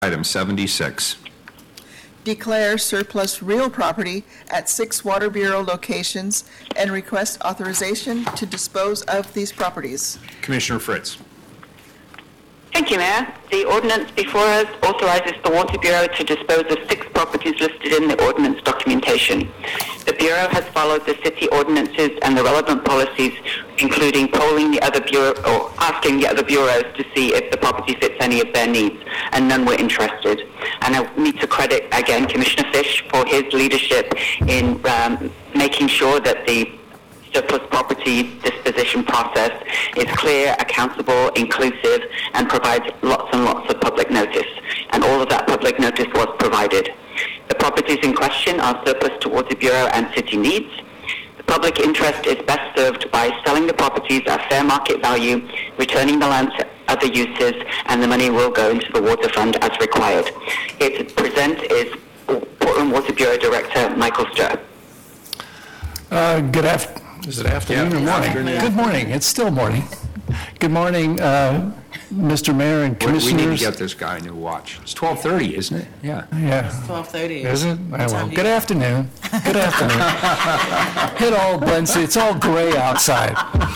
Item 76. Declare surplus real property at 6 Water Bureau locations and request authorization to dispose of these properties. Commissioner Fritz. Thank you, Mayor. The ordinance before us authorizes the Water Bureau to dispose of 6 properties listed in the ordinance documentation. The Bureau has followed the city ordinances and the relevant policies, including polling the other bureau or asking the other bureaus to see if the property fits any of their needs, and none were interested. And I need to credit again Commissioner Fish for his leadership in making sure that the surplus property disposition process is clear, accountable, inclusive, and provides lots and lots of public notice. And all of that public notice was provided. The properties in question are surplus to Water Bureau and city needs. The public interest is best served by selling the properties at fair market value, returning the land to other uses, and the money will go into the water fund as required. Here to present is Portland Water Bureau Director Michael Sturr. Good afternoon. Is it afternoon or morning? Afternoon. Good morning. It's still morning. Good morning, Mr. Mayor and Commissioners. We need to get this guy a new watch. It's 12:30, isn't it? Yeah. Yeah. 12:30. Is it? Well, good afternoon. Good afternoon. It all blends. It's all gray outside.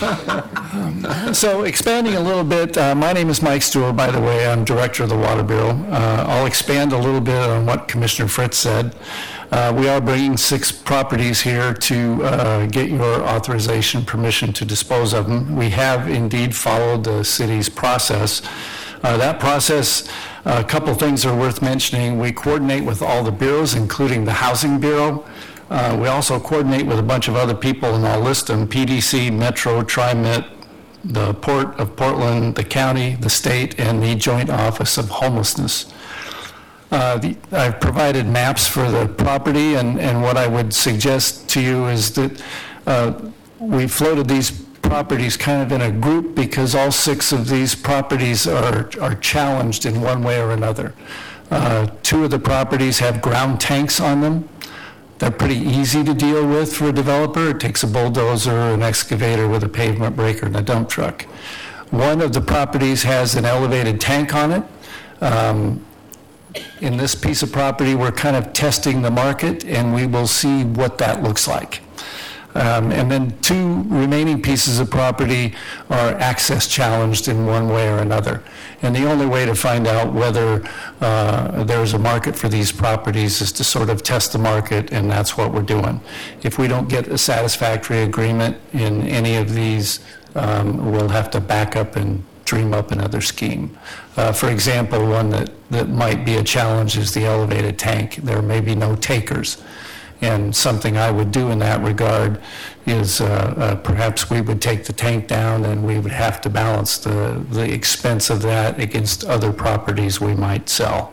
So expanding a little bit, my name is Mike Stewart, by the way. I'm Director of the Water Bureau. I'll expand a little bit on what Commissioner Fritz said. We are bringing 6 properties here to get your authorization, permission to dispose of them. We have indeed followed the city's process. That process, a couple things are worth mentioning. We coordinate with all the bureaus, including the Housing Bureau. We also coordinate with a bunch of other people, and I'll list them: PDC, Metro, TriMet, the Port of Portland, the county, the state, and the Joint Office of Homelessness. I've provided maps for the property, and what I would suggest to you is that we floated these properties kind of in a group because all 6 of these properties are challenged in one way or another. 2 of the properties have ground tanks on them. They're pretty easy to deal with for a developer. It takes a bulldozer, an excavator with a pavement breaker, and a dump truck. One of the properties has an elevated tank on it. In this piece of property, we're kind of testing the market, and we will see what that looks like. And then 2 remaining pieces of property are access challenged in one way or another. And the only way to find out whether there's a market for these properties is to sort of test the market, and that's what we're doing. If we don't get a satisfactory agreement in any of these, we'll have to back up and dream up another scheme. For example, one that might be a challenge is the elevated tank. There may be no takers. And something I would do in that regard is perhaps we would take the tank down, and we would have to balance the expense of that against other properties we might sell.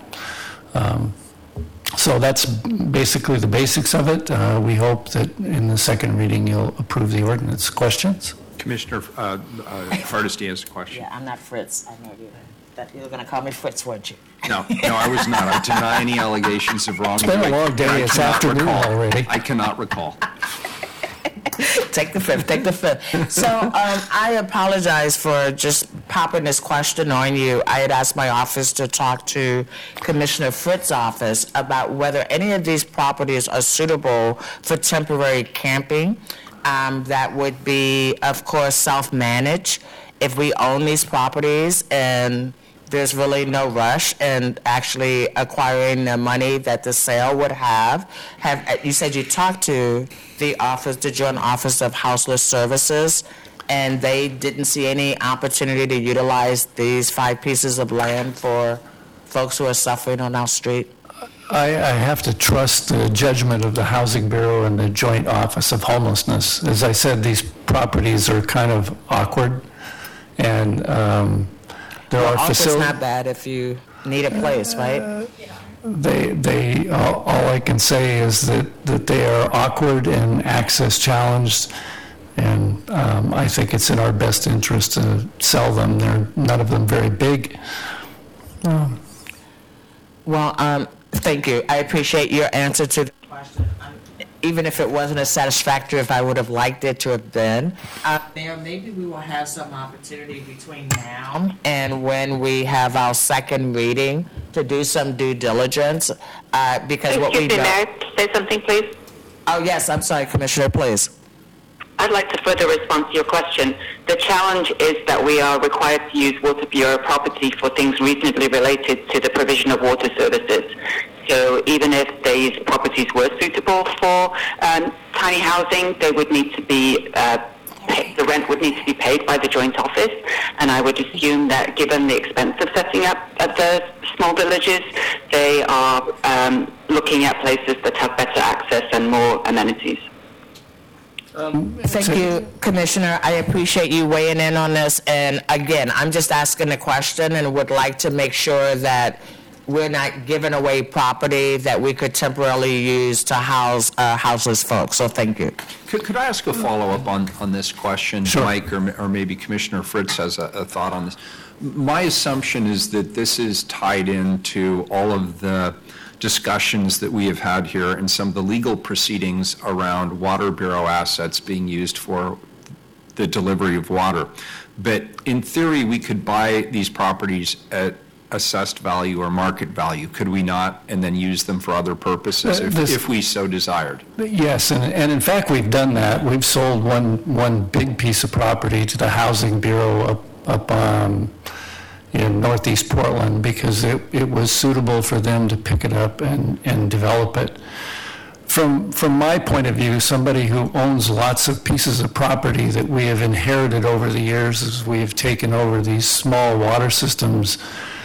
So that's basically the basics of it. We hope that in the second reading you'll approve the ordinance. Questions? Commissioner Hardesty has a question. Yeah, I'm not Fritz. I know you. That you were going to call me Fritz, weren't you? No, I was not. I deny any allegations of wrongdoing. It's been a long day. It's afternoon already. I cannot recall. Take the fifth. So I apologize for just popping this question on you. I had asked my office to talk to Commissioner Fritz's office about whether any of these properties are suitable for temporary camping. That would be, of course, self-managed. If we own these properties and there's really no rush in actually acquiring the money that the sale would have, you said you talked to the Joint Office of Houseless Services, and they didn't see any opportunity to utilize these 5 pieces of land for folks who are suffering on our street? I have to trust the judgment of the Housing Bureau and the Joint Office of Homelessness. As I said, these properties are kind of awkward, and there are facilities. It's not bad if you need a place, right? All I can say is that they are awkward and access challenged, and I think it's in our best interest to sell them. They're none of them very big. Thank you. I appreciate your answer to the question. Even if it wasn't as satisfactory if I would have liked it to have been. Maybe we will have some opportunity between now and when we have our second reading to do some due diligence, because what we Excuse me, know... may I say something, please? Oh, yes, I'm sorry, Commissioner, please. I'd like to further respond to your question. The challenge is that we are required to use Water Bureau property for things reasonably related to the provision of water services. So even if these properties were suitable for tiny housing, they would need to be the rent would need to be paid by the joint office, and I would assume that given the expense of setting up at the small villages, they are looking at places that have better access and more amenities. Thank you, Commissioner. I appreciate you weighing in on this. And again, I'm just asking a question and would like to make sure that we're not giving away property that we could temporarily use to house houseless folks. So thank you. Could I ask a follow-up on this question, Sure. Mike, or maybe Commissioner Fritz has a thought on this? My assumption is that this is tied into all of the discussions that we have had here and some of the legal proceedings around Water Bureau assets being used for the delivery of water. But in theory, we could buy these properties at assessed value or market value, could we not, and then use them for other purposes if we so desired? Yes, and in fact, we've done that. We've sold one big piece of property to the Housing Bureau up in northeast Portland because it was suitable for them to pick it up and develop it. From my point of view, somebody who owns lots of pieces of property that we have inherited over the years as we have taken over these small water systems,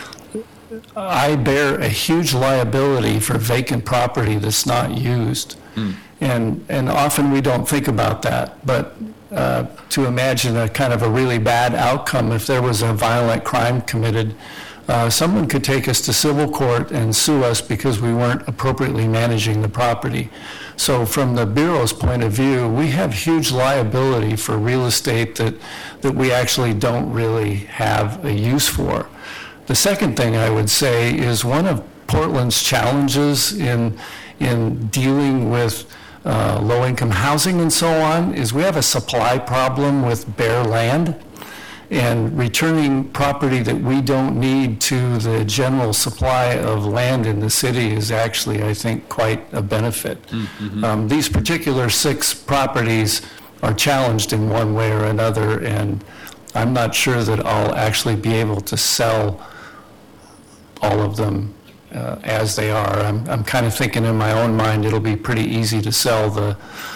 I bear a huge liability for vacant property that's not used. And often we don't think about that, but to imagine a kind of a really bad outcome if there was a violent crime committed, someone could take us to civil court and sue us because we weren't appropriately managing the property. So from the Bureau's point of view, we have huge liability for real estate that we actually don't really have a use for. The second thing I would say is one of Portland's challenges in dealing with low-income housing and so on is we have a supply problem with bare land, and returning property that we don't need to the general supply of land in the city is actually, I think, quite a benefit. These particular 6 properties are challenged in one way or another, and I'm not sure that I'll actually be able to sell all of them as they are. I'm kind of thinking in my own mind it'll be pretty easy to sell the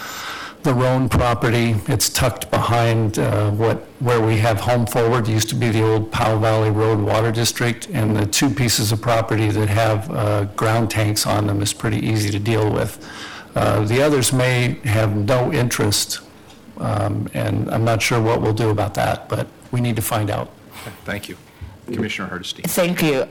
Roan property. It's tucked behind where we have Home Forward. It used to be the old Powell Valley Road Water District, and the 2 pieces of property that have ground tanks on them is pretty easy to deal with. The others may have no interest, and I'm not sure what we'll do about that, but we need to find out. Thank you. Commissioner Hardesty. Thank you.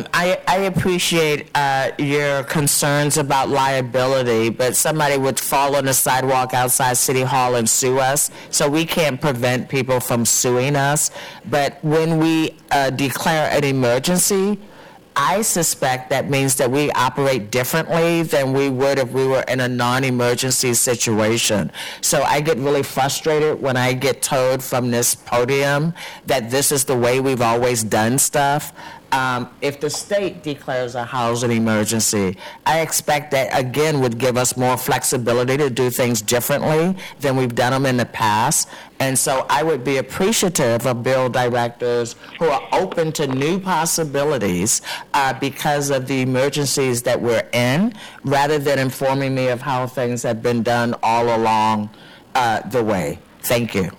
I appreciate your concerns about liability, but somebody would fall on the sidewalk outside City Hall and sue us, so we can't prevent people from suing us. But when we declare an emergency, I suspect that means that we operate differently than we would if we were in a non-emergency situation. So I get really frustrated when I get told from this podium that this is the way we've always done stuff. If the state declares a housing emergency, I expect that, again, would give us more flexibility to do things differently than we've done them in the past. And so I would be appreciative of bill directors who are open to new possibilities because of the emergencies that we're in, rather than informing me of how things have been done all along the way. Thank you.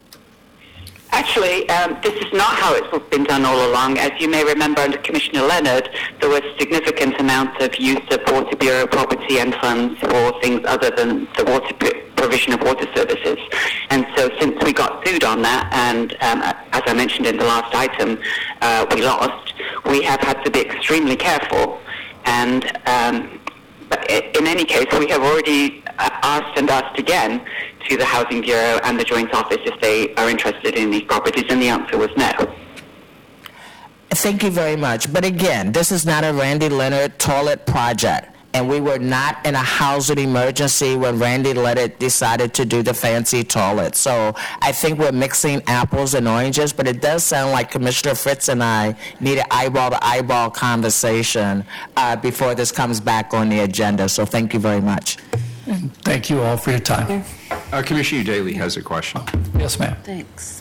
Actually, this is not how it's been done all along. As you may remember, under Commissioner Leonard, there was significant amounts of use of Water Bureau property and funds for things other than the provision of water services. And so since we got sued on that, and as I mentioned in the last item, we lost, we have had to be extremely careful. And but in any case, we have already asked again to the Housing Bureau and the Joint Office if they are interested in these properties, and the answer was no. Thank you very much. But again, this is not a Randy Leonard toilet project. and we were not in a housing emergency when Randy Levitt decided to do the fancy toilet. So I think we're mixing apples and oranges, but it does sound like Commissioner Fritz and I need an eyeball-to-eyeball conversation before this comes back on the agenda. So thank you very much. Thank you all for your time. Commissioner Daly has a question. Yes, ma'am. Thanks.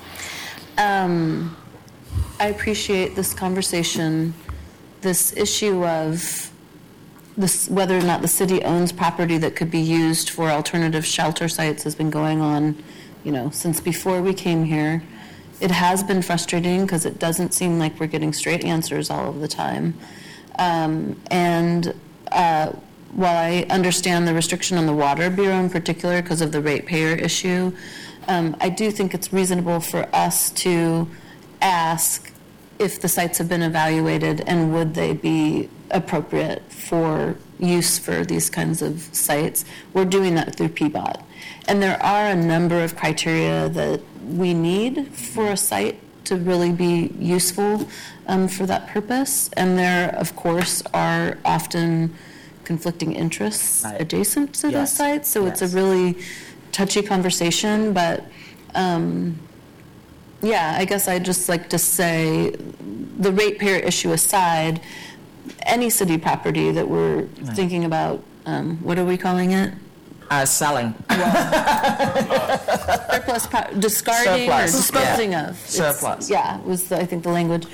I appreciate this conversation, this issue of this, whether or not the city owns property that could be used for alternative shelter sites has been going on, since before we came here. It has been frustrating because it doesn't seem like we're getting straight answers all of the time. While I understand the restriction on the Water Bureau in particular because of the ratepayer issue, I do think it's reasonable for us to ask if the sites have been evaluated and would they be appropriate for use for these kinds of sites. We're doing that through PBOT. And there are a number of criteria that we need for a site to really be useful for that purpose. And there, of course, are often conflicting interests adjacent to those sites. So it's a really touchy conversation, but I guess I'd just like to say, the ratepayer issue aside, any city property that we're thinking about, what are we calling it? Selling. Surplus, discarding or disposing of. Surplus. Was I think the language.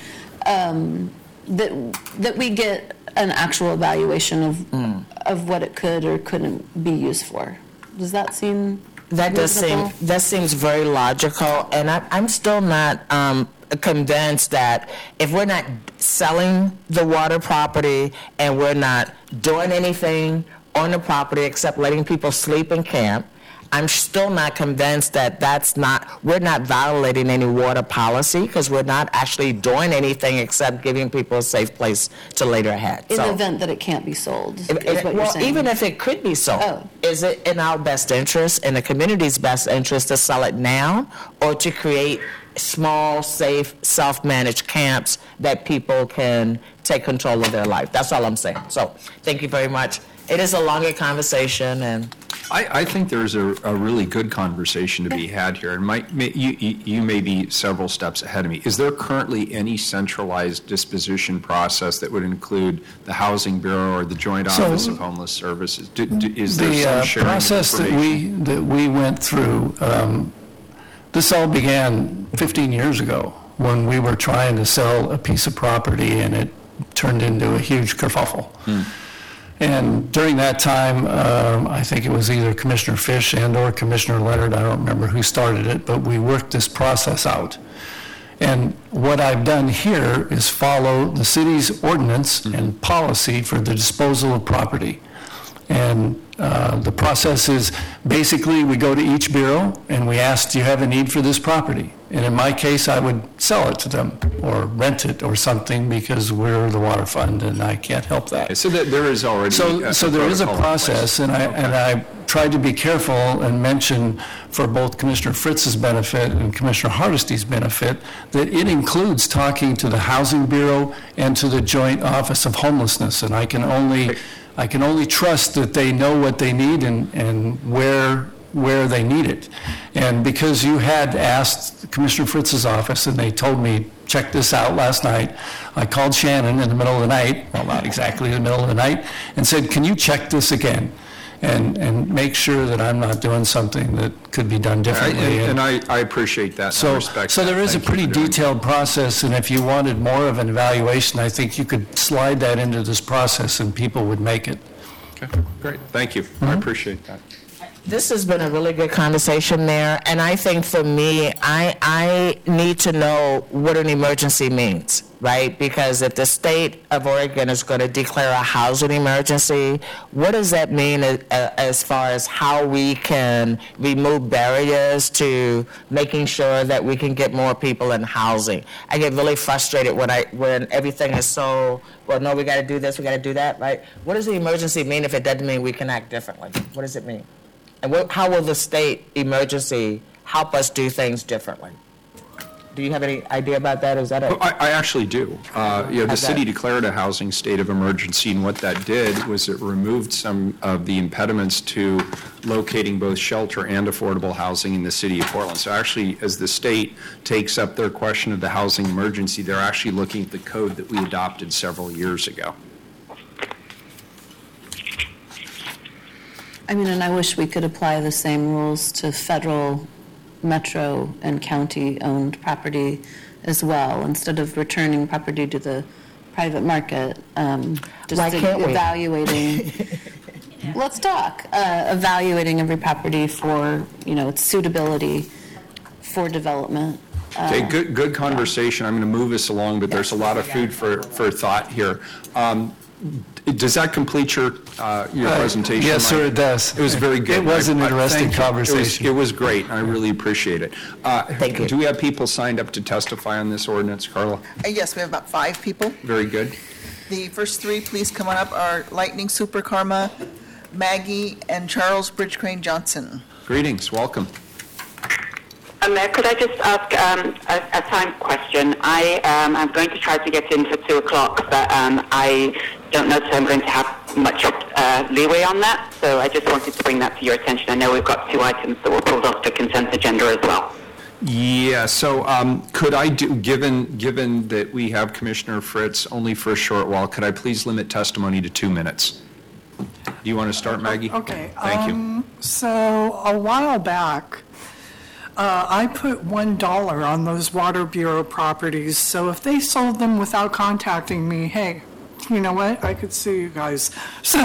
That we get an actual evaluation of what it could or couldn't be used for. Does that seem reasonable? That seems very logical, and I'm still not convinced that if we're not selling the water property and we're not doing anything on the property except letting people sleep and camp, I'm still not convinced that we're not violating any water policy because we're not actually doing anything except giving people a safe place to lay their head. In the event that it can't be sold, is what you're saying. Even if it could be sold, is it in our best interest, in the community's best interest to sell it now or to create small, safe, self-managed camps that people can take control of their life? That's all I'm saying. So thank you very much. It is a longer conversation, and I think there's a really good conversation to be had here, and you may be several steps ahead of me. Is there currently any centralized disposition process that would include the Housing Bureau or the Joint Office of Homeless Services? Is there some sharing of process information? that we went through, this all began 15 years ago when we were trying to sell a piece of property, and it turned into a huge kerfuffle. And during that time, I think it was either Commissioner Fish and or Commissioner Leonard, I don't remember who started it, but we worked this process out. And what I've done here is follow the city's ordinance and policy for the disposal of property. And the process is basically we go to each bureau and we ask, do you have a need for this property? And in my case, I would sell it to them or rent it or something because we're the water fund and I can't help that. So that there is already So there is a protocol in process, place. and I tried to be careful and mention for both Commissioner Fritz's benefit and Commissioner Hardesty's benefit that it do talking to the Housing Bureau and to the Joint Office of Homelessness, and I can only trust that they know what they need and where they need it. And because you had asked Commissioner Fritz's office and they told me, check this out last night, I called Shannon in the middle of the night, well, not exactly in the middle of the night, and said, can you check this again? And make sure that I'm not doing something that could be done differently. And I appreciate that, and I respect So that. there is a Thank you pretty for doing detailed process, and if you wanted more of an evaluation, I think you could slide that into this process and people would make it. that. Okay, great, thank you. I appreciate that. this has been a really good conversation, Mayor, and I think for me, I need to know what an emergency means, right? Because if the state of Oregon is going to declare a housing emergency, what does that mean as far as how we can remove barriers to making sure that we can get more people in housing? I get really frustrated when everything is so, well, no, we got to do this, we got to do that, right? What does the emergency mean if it doesn't mean we can act differently? What does it mean? And how will the state emergency help us do things differently? Do you have any idea about that? Is that a? I actually do. The How's city that? declared a housing state of emergency, and what that did was it removed some of the impediments to locating both shelter and affordable housing in the city of Portland. So actually, as the state takes up their question of the housing emergency, they're actually looking at the code that we adopted several years ago. I mean, and I wish we could apply the same rules to federal, metro, and county-owned property as well, instead of returning property to the private market. Just Why can't we? evaluating. Let's talk. Evaluating every property for, its suitability for development. Okay, good conversation. I'm going to move us along, but there's a lot of food for thought here. Does that complete your presentation? Yes, sir, Mike? it does. It was very good. It was an interesting Thank you. conversation. It was great. I really appreciate it. Thank you. Do we have people signed up to testify on this ordinance, Carla? Yes, we have about 5 people. Very good. The first 3, please come on up, are Lightning Super Karma, Maggie, and Charles Bridge Crane Johnson. Greetings, welcome. Mayor, could I just ask a time question? I'm going to try to get in for 2 o'clock, but I don't know if I'm going to have much leeway on that, so I just wanted to bring that to your attention. I know we've got 2 items that were pulled off the consent agenda as well. Yeah, so could I do, given that we have Commissioner Fritz only for a short while, could I please limit testimony to 2 minutes? Do you want to start, Maggie? Okay. Thank you. So a while back, I put $1 on those Water Bureau properties. So if they sold them without contacting me, hey, you know what? I could sue you guys. So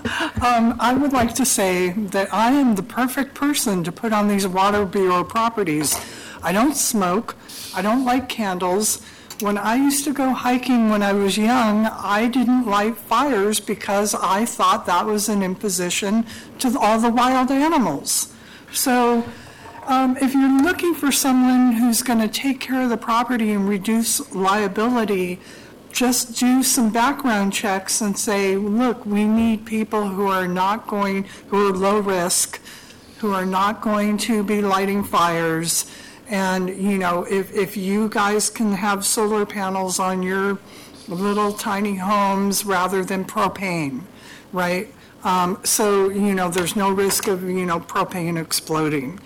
I would like to say that I am the perfect person to put on these Water Bureau properties. I don't smoke. I don't like candles. When I used to go hiking when I was young, I didn't light fires because I thought that was an imposition to all the wild animals. So if you're looking for someone who's going to take care of the property and reduce liability, just do some background checks and say, look, we need people who are low risk, who are not going to be lighting fires. And, if you guys can have solar panels on your little tiny homes rather than propane, right? So, there's no risk of, propane exploding.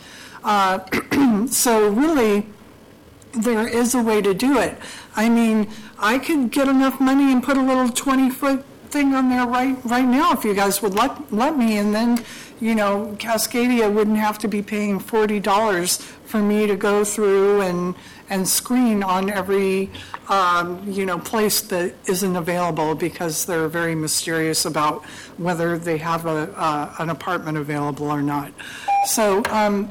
So really, there is a way to do it. I mean, I could get enough money and put a little 20-foot thing on there right now if you guys would let me, and then, Cascadia wouldn't have to be paying $40 for me to go through and screen on every, place that isn't available, because they're very mysterious about whether they have an apartment available or not. So,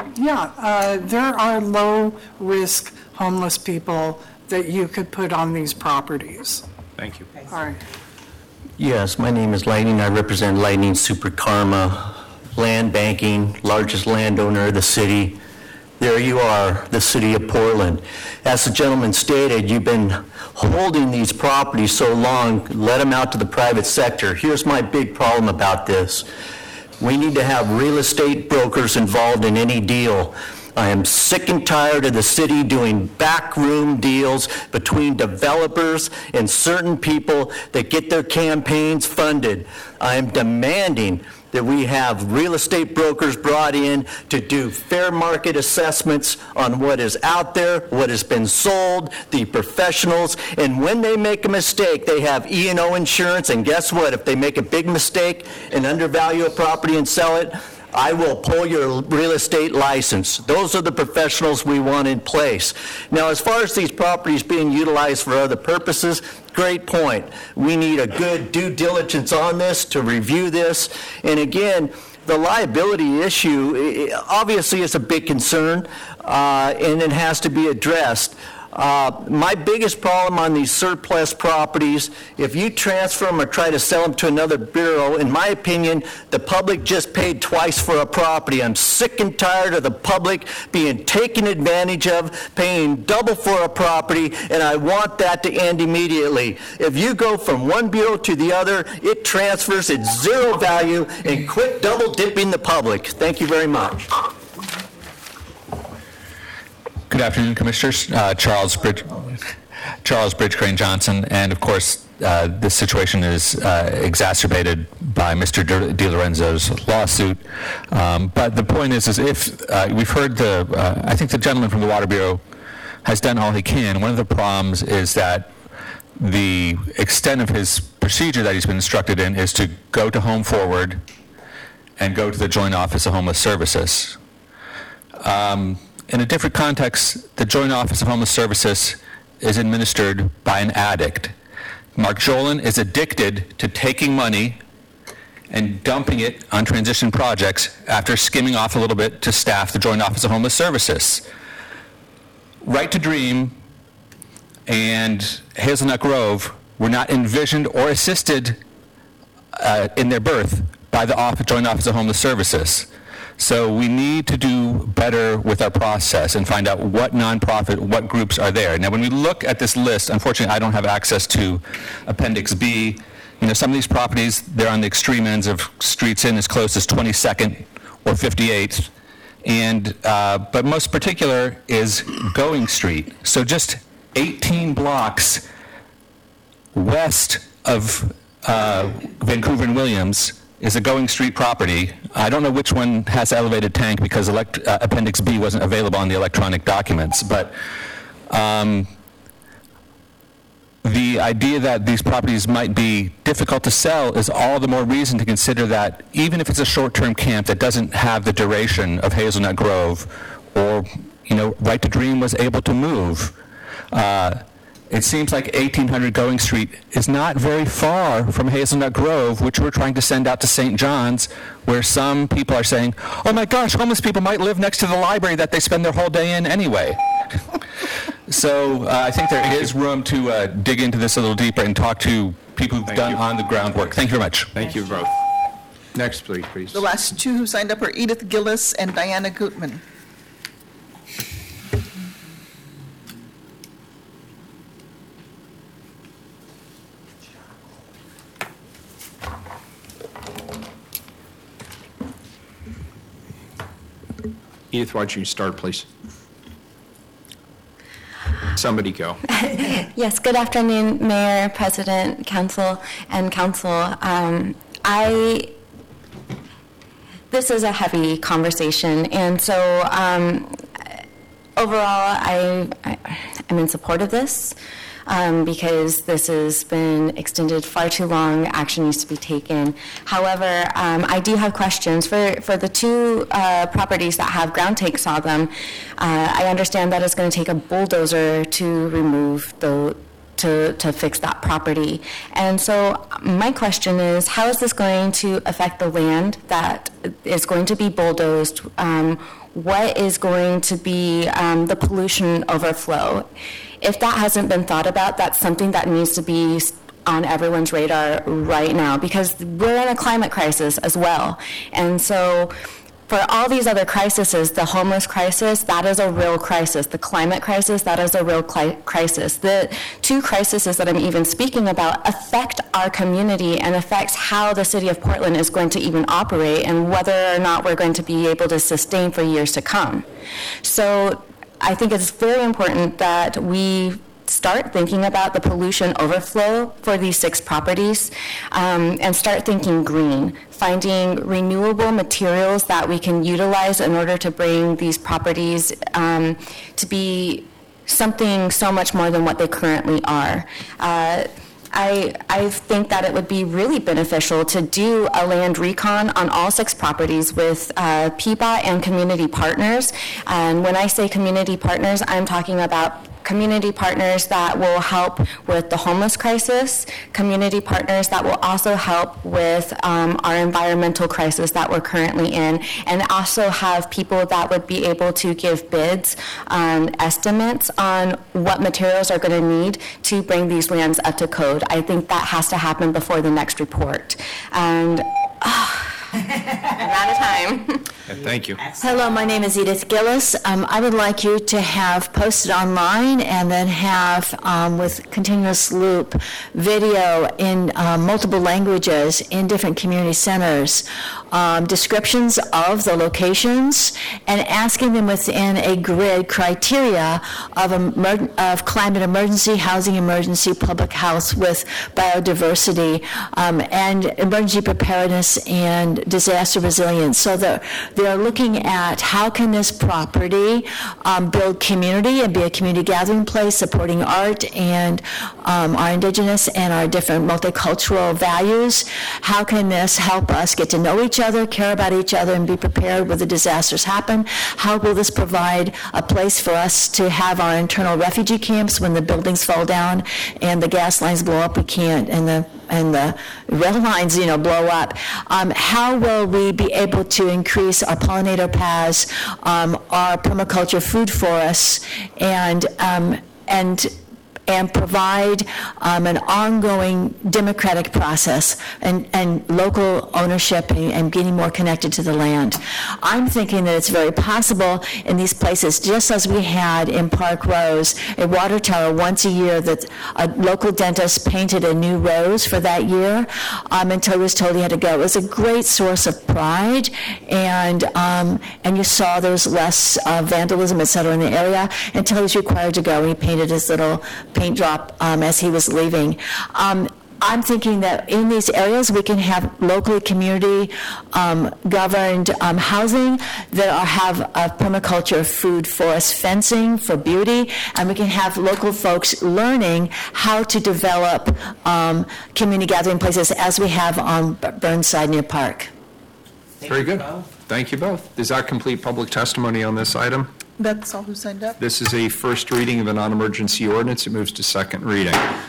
there are low-risk homeless people that you could put on these properties. Thank you. All right. Yes, my name is Lightning. I represent Lightning Super Karma, land banking, largest landowner of the city. There you are, the city of Portland. As the gentleman stated, you've been holding these properties so long, let them out to the private sector. Here's my big problem about this. We need to have real estate brokers involved in any deal. I am sick and tired of the city doing backroom deals between developers and certain people that get their campaigns funded. I am demanding that we have real estate brokers brought in to do fair market assessments on what is out there, what has been sold, the professionals, and when they make a mistake, they have E&O insurance, and guess what? If they make a big mistake and undervalue a property and sell it, I will pull your real estate license. Those are the professionals we want in place. Now, as far as these properties being utilized for other purposes, great point. We need a good due diligence on this to review this. And again, the liability issue obviously is a big concern, and it has to be addressed. My biggest problem on these surplus properties, if you transfer them or try to sell them to another bureau, in my opinion, the public just paid twice for a property. I'm sick and tired of the public being taken advantage of, paying double for a property, and I want that to end immediately. If you go from one bureau to the other, it transfers at zero value, and quit double dipping the public. Thank you very much. Good afternoon, Commissioners. Charles Bridge Crane Johnson, and of course, this situation is exacerbated by Mr. Di Lorenzo's lawsuit. But the point is if we've heard I think the gentleman from the Water Bureau has done all he can. One of the problems is that the extent of his procedure that he's been instructed in is to go to Home Forward and go to the Joint Office of Homeless Services. In a different context, the Joint Office of Homeless Services is administered by an addict. Mark Jolin is addicted to taking money and dumping it on transition projects after skimming off a little bit to staff the Joint Office of Homeless Services. Right to Dream and Hazelnut Grove were not envisioned or assisted in their birth by the Joint Office of Homeless Services. So we need to do better with our process and find out what nonprofit, what groups are there. Now, when we look at this list, unfortunately, I don't have access to Appendix B. You know, some of these properties, they're on the extreme ends of streets in as close as 22nd or 58th. And, but most particular is Going Street. So just 18 blocks west of Vancouver and Williams is a Going Street property. I don't know which one has elevated tank because Appendix B wasn't available on the electronic documents, but the idea that these properties might be difficult to sell is all the more reason to consider that even if it's a short-term camp that doesn't have the duration of Hazelnut Grove, or, you know, Right to Dream was able to move, it seems like 1800 Going Street is not very far from Hazelnut Grove, which we're trying to send out to St. John's, where some people are saying, oh my gosh, homeless people might live next to the library that they spend their whole day in anyway. So I think there is room to dig into this a little deeper and talk to people who've done on the groundwork. Thank you very much. Thank you both. Next, please. The last two who signed up are Edith Gillis and Diana Gutman. Edith, why don't you start, please? Somebody go. Yes, good afternoon, Mayor, President, Council, and Council. This is a heavy conversation, and so overall, I'm in support of this because this has been extended far too long. Action needs to be taken. However, I do have questions for the two properties that have ground tanks on them. I understand that it's going to take a bulldozer to remove to fix that property. And so my question is, how is this going to affect the land that is going to be bulldozed? What is going to be the pollution overflow? If that hasn't been thought about, that's something that needs to be on everyone's radar right now, because we're in a climate crisis as well. And so for all these other crises, the homeless crisis, that is a real crisis. The climate crisis, that is a real crisis. The two crises that I'm even speaking about affect our community and affects how the city of Portland is going to even operate and whether or not we're going to be able to sustain for years to come. So I think it's very important that we start thinking about the pollution overflow for these 6 properties and start thinking green, finding renewable materials that we can utilize in order to bring these properties to be something so much more than what they currently are. I think that it would be really beneficial to do a land recon on all 6 properties with PBOT and community partners. And when I say community partners, I'm talking about community partners that will help with the homeless crisis, community partners that will also help with our environmental crisis that we're currently in, and also have people that would be able to give bids, estimates on what materials are going to need to bring these lands up to code. I think that has to happen before the next report. And I'm out of time. Thank you. Hello, my name is Edith Gillis. I would like you to have posted online and then have, with continuous loop, video in multiple languages in different community centers, descriptions of the locations, and asking them within a grid criteria of climate emergency, housing emergency, public health with biodiversity, and emergency preparedness and disaster resilience. So they're looking at how can this property build community and be a community gathering place, supporting art and our indigenous and our different multicultural values. How can this help us get to know each other, care about each other, and be prepared when the disasters happen? How will this provide a place for us to have our internal refugee camps when the buildings fall down and the gas lines blow up? We can't, and the rail lines, blow up. How will we be able to increase our pollinator paths, our permaculture food forests, and provide an ongoing democratic process and local ownership and getting more connected to the land. I'm thinking that it's very possible in these places, just as we had in Park Rose, a water tower once a year that a local dentist painted a new rose for that year until he was told he had to go. It was a great source of pride, and you saw there was less vandalism, et cetera, in the area until he was required to go, and he painted his little paint drop as he was leaving. I'm thinking that in these areas we can have locally community governed housing that have permaculture, food, forest, fencing for beauty, and we can have local folks learning how to develop community gathering places as we have on Burnside near Park. Very good. Thank you both. Does that complete public testimony on this item? That's all who signed up. This is a first reading of a non-emergency ordinance. It moves to second reading.